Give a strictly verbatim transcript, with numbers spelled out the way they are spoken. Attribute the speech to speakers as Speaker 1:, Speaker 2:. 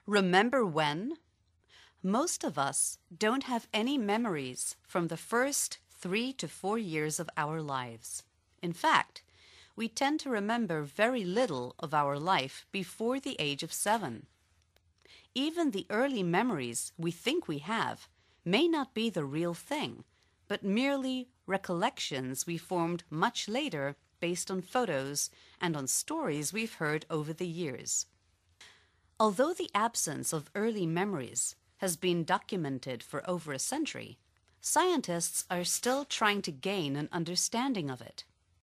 Speaker 1: Remember when? Most of us don't have any memories from the first three to four years of our lives. In fact, we tend to remember very little of our life before the age of seven. Even the early memories we think we have may not be the real thing, but merely recollections we formed much later based on photos and on stories we've heard over the years. Although the absence of early memories has been documented for over a century, scientists are still trying to gain an understanding of it.